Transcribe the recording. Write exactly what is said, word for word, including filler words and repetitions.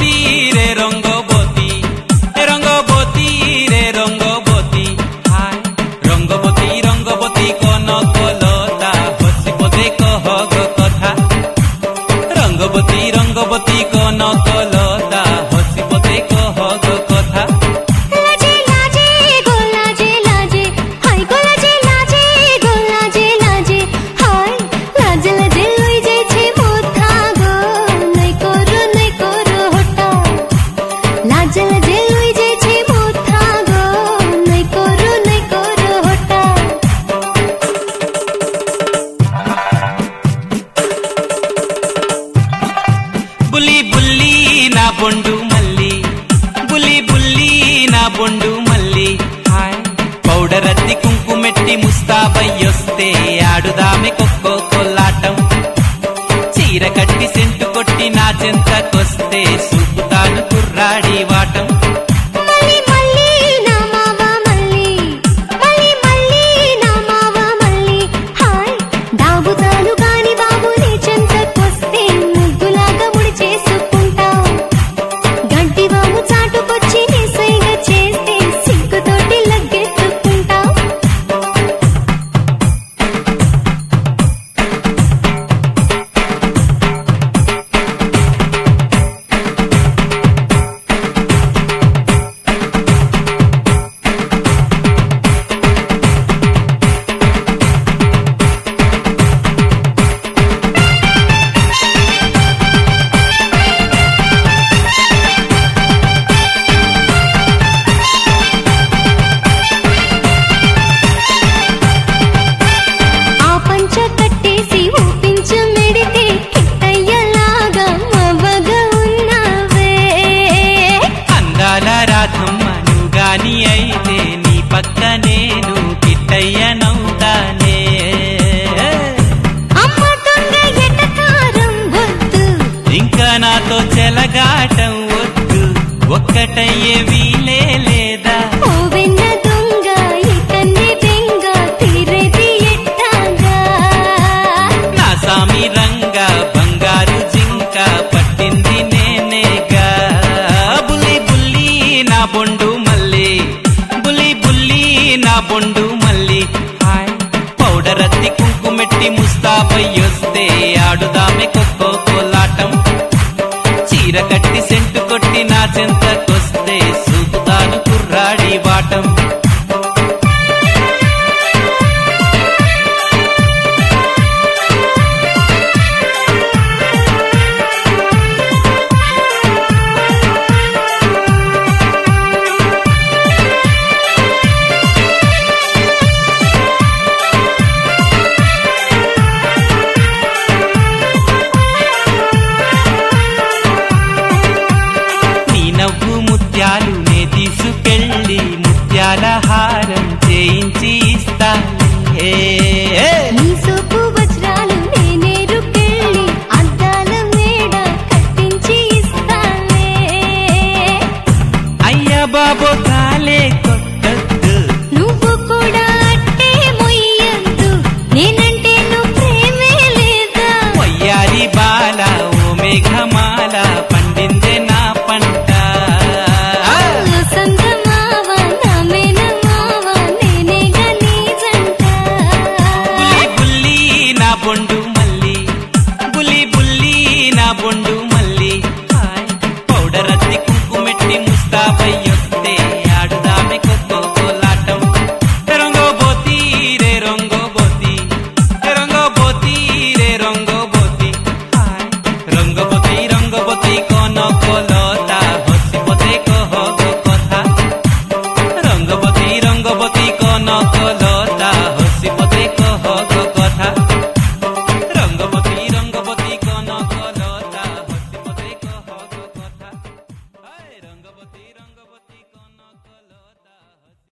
రంగబోతి రే రంగబోతి రంగబోతి రే రంగబోతి হায় రంగబోతి రంగబోతి কোন কলতা হসিবতে কহগ কথা రంగబోతి రంగబోతి কোন কলতা হসিবতে কহগ কথা బుల్లి బుల్లి నా బొండు మల్లి బుల్లి బుల్లి నా బొండు మల్లి హాయ్ పౌడర్ అద్ది కుంకుమెట్టి ముస్తాబయ్యొస్తే ఆడుదామె కొక్కో కొల్లాటం చీర కట్టి సెంటు కొట్టి నా చెంతకొస్తే చూపుతాను కుర్రాడి వాటం రాధమ్మను అయితే నీ పక్క నేను కిట్టయ్యనవుతానే ఇంకా నాతో చెలగాటం వద్దు ఒక్కటయ్యే వీలే లేదా నా సామి రంగా బంగారు జింక పట్టింది నేనేగా బుల్లి బుల్లి నా బొండు మల్లి బుల్లి బుల్లి నా బొండు మల్లి హాయ్ పౌడర్ అద్ది కుంకుమెట్టి ముస్తాబయ్యొస్తే ఆడుదామె కొక్కో కోలాటం చీర కట్టి సెంటు కొట్టి నా చెంతకొస్తే చూపుతాను కుర్రాడి వాటం నవ్వు ముత్యాలు నే తీసుకెళ్ళి ముత్యాల హారం చేయించి ఇస్తానే అయ్యా బాబో కాలే కొట్టద్దు నువ్వు కూడా అట్టే మొయ్యద్దు నేనంటే నువ్వు ప్రేమే లేదా వయ్యారి బాల ఓ మేఘమాల పండిందే నా పంట బొండు మల్లి బుల్లి బుల్లి నా బొండు మల్లి హాయ్ పౌడర్ అద్ది కుంకుమెట్టి ముస్తాబయ్యొస్తే